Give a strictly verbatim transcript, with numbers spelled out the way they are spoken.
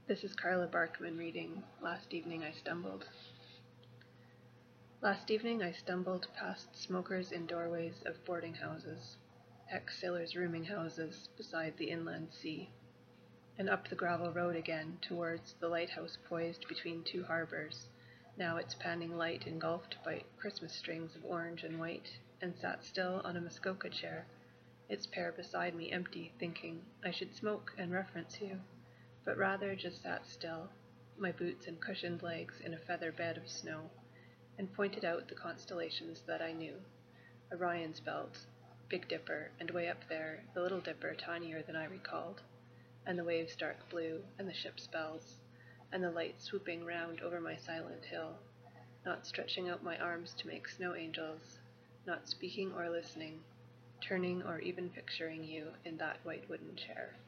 This is Carla Barkman reading Last Evening I Stumbled. Last evening I stumbled past smokers in doorways of boarding houses, ex-sailors' rooming houses beside the inland sea, and up the gravel road again towards the lighthouse poised between two harbours, now its panning light engulfed by Christmas strings of orange and white, and sat still on a Muskoka chair, its pair beside me empty, thinking I should smoke and reference you, but rather just sat still, my boots and cushioned legs in a feather bed of snow, and pointed out the constellations that I knew, Orion's belt, Big Dipper, and way up there, the Little Dipper tinier than I recalled, and the waves dark blue, and the ship's bells, and the light swooping round over my silent hill, not stretching out my arms to make snow angels, not speaking or listening, turning or even picturing you in that white wooden chair.